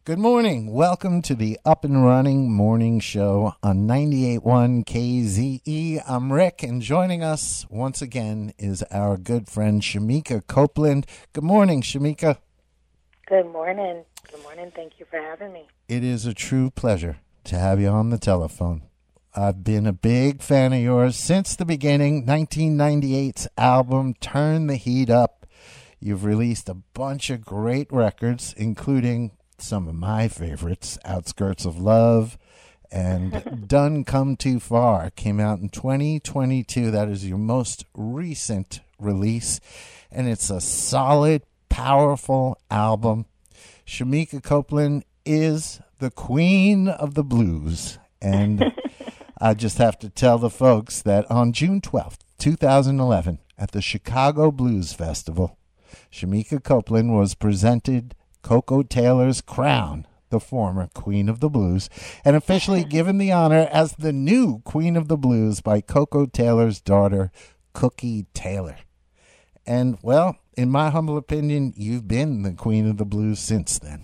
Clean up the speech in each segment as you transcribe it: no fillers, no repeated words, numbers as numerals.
Good morning. Welcome to the Up and Running Morning Show on 98.1 KZE. I'm Rick, and joining us once again is our good friend Shamika Copeland. Good morning, Shamika. Good morning. Good morning. Thank you for having me. It is a true pleasure to have you on the telephone. I've been a big fan of yours since the beginning. 1998's album, Turn the Heat Up. You've released a bunch of great records, including some of my favorites, Outskirts of Love and Done Come Too Far, came out in 2022. That is your most recent release, and it's a solid, powerful album. Shamika Copeland is the queen of the blues, and I just have to tell the folks that on June 12th, 2011, at the Chicago Blues Festival, Shamika Copeland was presented Koko Taylor's crown, the former Queen of the Blues, and officially given the honor as the new Queen of the Blues by Koko Taylor's daughter, Cookie Taylor. And, well, in my humble opinion, you've been the Queen of the Blues since then.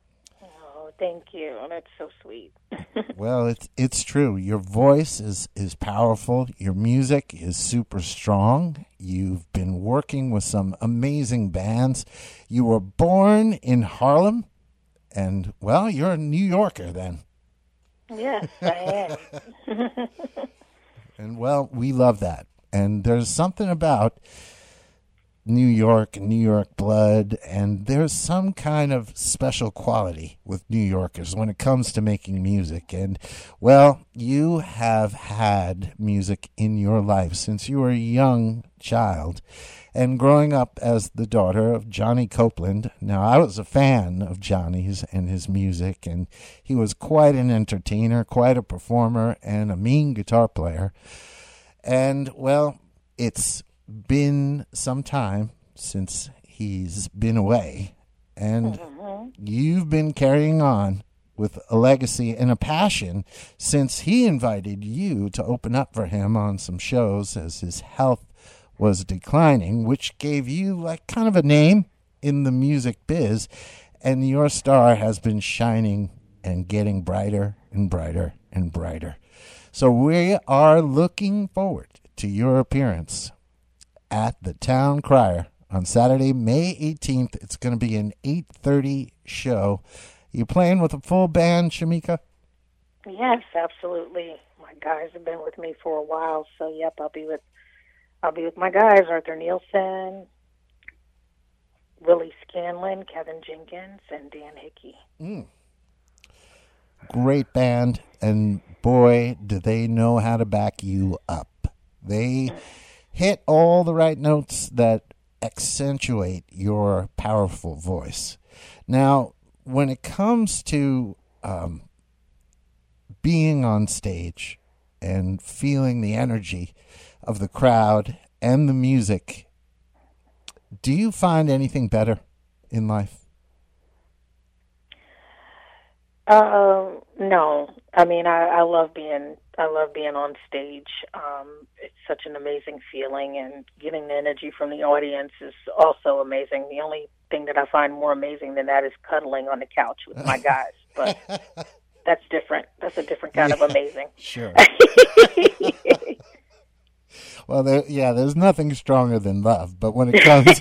Oh, thank you. That's so sweet. Well, it's true. Your voice is powerful. Your music is super strong. You've been working with some amazing bands. You were born in Harlem, and, well, you're a New Yorker then. Yes, I am. And, well, we love that. And there's something about New York and New York blood, and there's some kind of special quality with New Yorkers when it comes to making music. And, well, you have had music in your life since you were a young child, and growing up as the daughter of Johnny Copeland. Now, I was a fan of Johnny's and his music, and he was quite an entertainer, quite a performer, and a mean guitar player. And, well, it's been some time since he's been away, and you've been carrying on with a legacy and a passion since he invited you to open up for him on some shows as his health was declining, which gave you like kind of a name in the music biz, and your star has been shining and getting brighter and brighter and brighter. So we are looking forward to your appearance at the Town Crier on Saturday, May 18th. It's going to be an 8:30 show. You playing with a full band, Shamika? Yes, absolutely. My guys have been with me for a while, so yep, I'll be with my guys, Arthur Nielsen, Willie Scanlon, Kevin Jenkins, and Dan Hickey. Great band, and boy, do they know how to back you up. They hit all the right notes that accentuate your powerful voice. Now, when it comes to being on stage and feeling the energy of the crowd and the music, do you find anything better in life? No. I mean, I love being on stage. It's such an amazing feeling, and getting the energy from the audience is also amazing. The only thing that I find more amazing than that is cuddling on the couch with my guys, but that's different. That's a different kind of amazing. Sure. Well, there's nothing stronger than love, but when it comes,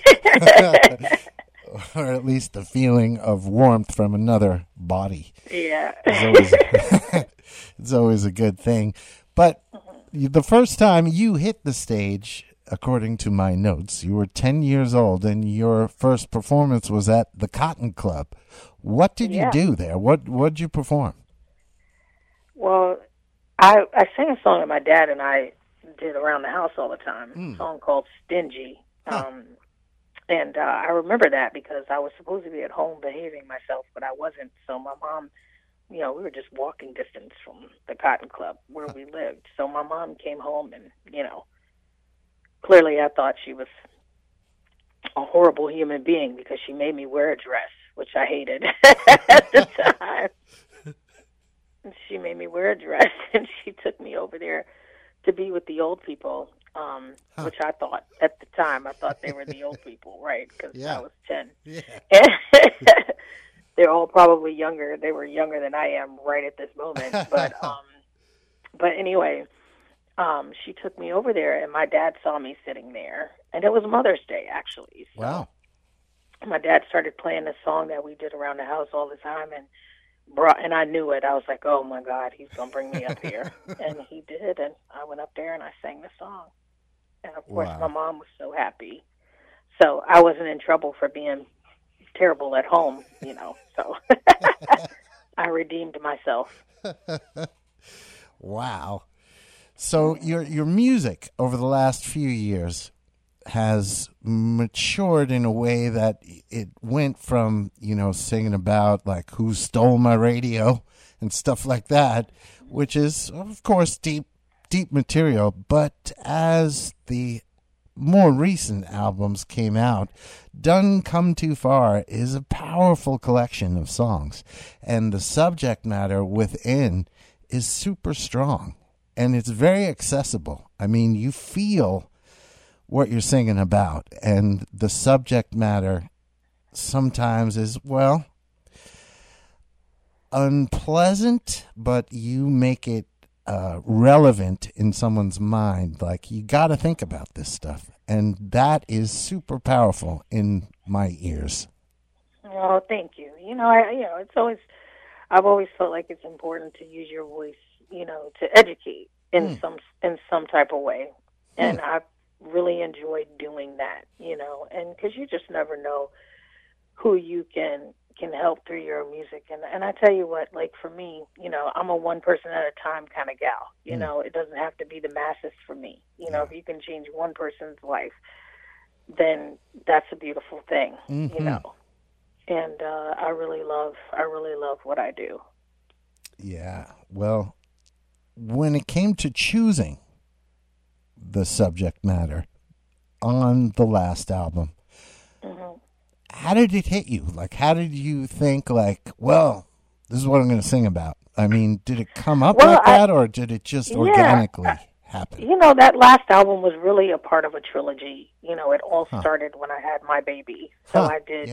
or at least the feeling of warmth from another body, it's always a good thing. But the first time you hit the stage, according to my notes, you were 10 years old, and your first performance was at the Cotton Club. What did you do there? What did you perform? Well, I sang a song that my dad and I did around the house all the time, a song called Stingy. And I remember that because I was supposed to be at home behaving myself, but I wasn't. So my mom, we were just walking distance from the Cotton Club where we lived. So my mom came home and, clearly I thought she was a horrible human being because she made me wear a dress, which I hated at the time. She made me wear a dress, and she took me over there to be with the old people, which I thought, at the time, I thought they were the old people, right? Because I was 10. Yeah. And they're all probably younger. They were younger than I am right at this moment. But anyway, she took me over there, and my dad saw me sitting there, and it was Mother's Day actually. So Wow. my dad started playing this song that we did around the house all the time, and I knew it. I was like, oh my God, he's gonna bring me up here, and he did. And I went up there and I sang the song, and of course my mom was so happy. So I wasn't in trouble for being terrible at home, So I redeemed myself. Wow. So your music over the last few years has matured in a way that it went from, singing about like who stole my radio and stuff like that, which is of course deep material. But as the more recent albums came out, Done Come Too Far is a powerful collection of songs, and the subject matter within is super strong, and it's very accessible. I mean, you feel what you're singing about, and the subject matter sometimes is, well, unpleasant, but you make it relevant in someone's mind. Like, you got to think about this stuff, and that is super powerful in my ears. Oh, thank you. It's always, I've always felt like it's important to use your voice, to educate in some type of way, and I've really enjoyed doing that, and because you just never know who you can help through your music. And I tell you what, like for me, I'm a one person at a time kind of gal. It doesn't have to be the masses for me. If you can change one person's life, then that's a beautiful thing, And I really love what I do. Yeah. Well, when it came to choosing the subject matter on the last album, how did it hit you? Like, how did you think, like, well, this is what I'm going to sing about? I mean, did it come up like that, or did it just organically happen? That last album was really a part of a trilogy. It all started when I had my baby. So I did,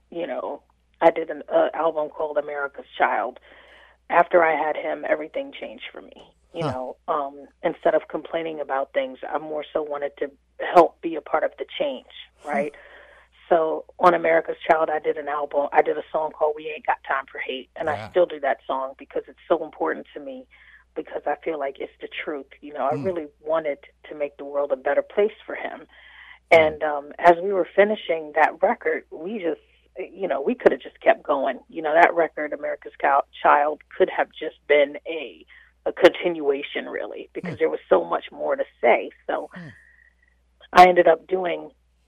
I did an album called America's Child. After I had him, everything changed for me. Instead of complaining about things, I more so wanted to help be a part of the change, right? So on America's Child, I did a song called We Ain't Got Time for Hate, and I still do that song because it's so important to me, because I feel like it's the truth. I really wanted to make the world a better place for him. And as we were finishing that record, we just, we could have just kept going. That record, America's Child, could have just been a continuation, really, because there was so much more to say. So I ended up doing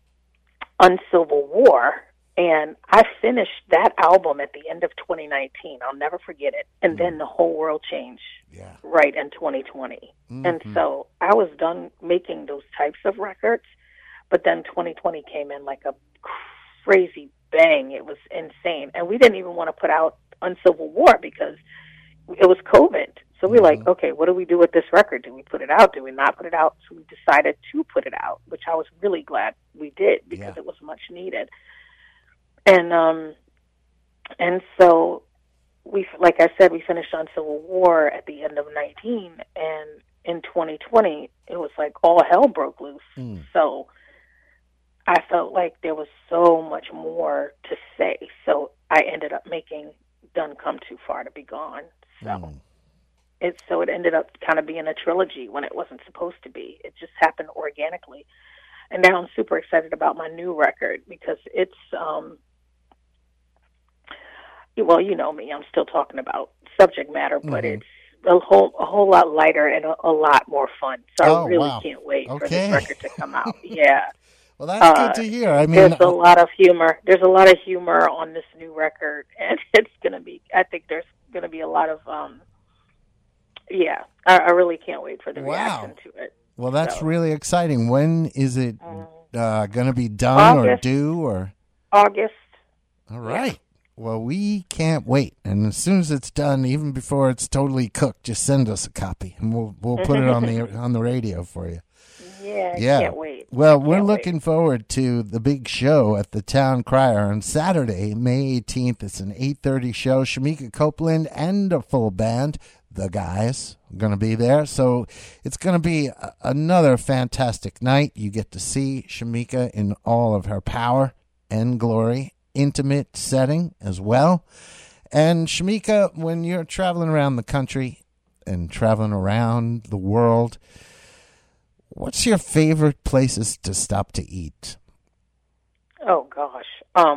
Uncivil War, and I finished that album at the end of 2019. I'll never forget it. And then the whole world changed right in 2020. And so I was done making those types of records, but then 2020 came in like a crazy bang. It was insane. And we didn't even want to put out Uncivil War because it was COVID. So we're like, okay, what do we do with this record? Do we put it out? Do we not put it out? So we decided to put it out, which I was really glad we did because it was much needed. And so we, like I said, we finished on Civil War at the end of 19, and in 2020, it was like all hell broke loose. So I felt like there was so much more to say. So I ended up making Done Come Too Far to Be Gone. So it ended up kind of being a trilogy when it wasn't supposed to be. It just happened organically. And now I'm super excited about my new record because it's, well, you know me, I'm still talking about subject matter, but it's a whole lot lighter and a lot more fun. So I really can't wait for this record to come out. Yeah. Well, that's good to hear. I mean, there's a lot of humor. There's a lot of humor on this new record, and it's going to be, I think there's going to be a lot of, I really can't wait for the reaction to it. Well, that's really exciting. When is it going to be done or due? Or August. All right. Yeah. Well, we can't wait. And as soon as it's done, even before it's totally cooked, just send us a copy, and we'll put it on the radio for you. Yeah, I Yeah. can't wait. Well, we're Can't wait. looking forward to the big show at the Town Crier on Saturday, May 18th. It's an 8:30 show. Shamika Copeland and a full band, the guys, are going to be there. So it's going to be another fantastic night. You get to see Shamika in all of her power and glory, intimate setting as well. And Shamika, when you're traveling around the country and traveling around the world, what's your favorite places to stop to eat? Oh gosh.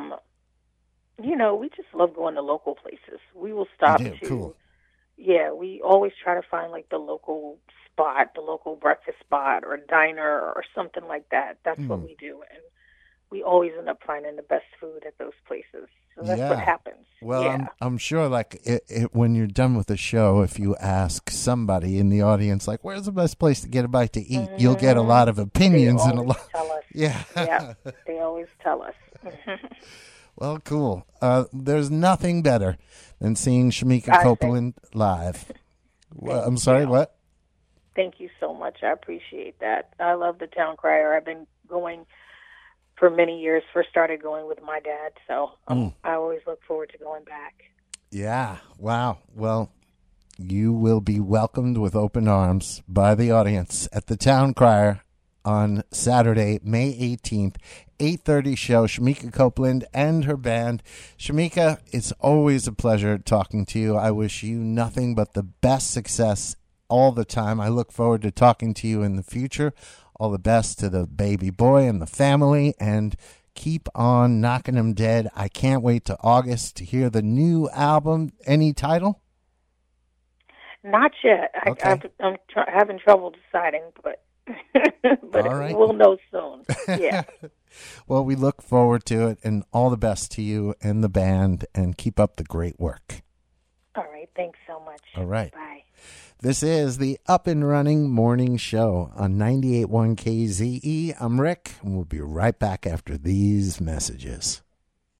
We just love going to local places. We will stop You do? to Cool. Yeah, we always try to find like the local spot, the local breakfast spot or diner or something like that. That's what we do. And we always end up finding the best food at those places. So that's what happens. Well, yeah. I'm sure, like, when you're done with the show, if you ask somebody in the audience, like, where's the best place to get a bite to eat, you'll get a lot of opinions They and a always lot. tell us. Yeah. Yeah, they always tell us. Well, cool. There's nothing better than seeing Shamika I Copeland live. Well, I'm sorry, you. what? Thank you so much. I appreciate that. I love the Town Crier. I've been going for many years. First started going with my dad, so I always look forward to going back. Yeah. Wow. Well, you will be welcomed with open arms by the audience at the Town Crier on Saturday, May 18th, 8:30 show. Shamika Copeland and her band. Shamika, it's always a pleasure talking to you. I wish you nothing but the best success all the time. I look forward to talking to you in the future. All the best to the baby boy and the family, and keep on knocking them dead. I can't wait to August to hear the new album. Any title? Not yet. Okay. I'm having trouble deciding, but All right. we'll know soon. Yeah. Well, we look forward to it, and all the best to you and the band, and keep up the great work. All right. Thanks so much. All right. Bye. This is the Up and Running Morning Show on 98.1 KZE. I'm Rick, and we'll be right back after these messages.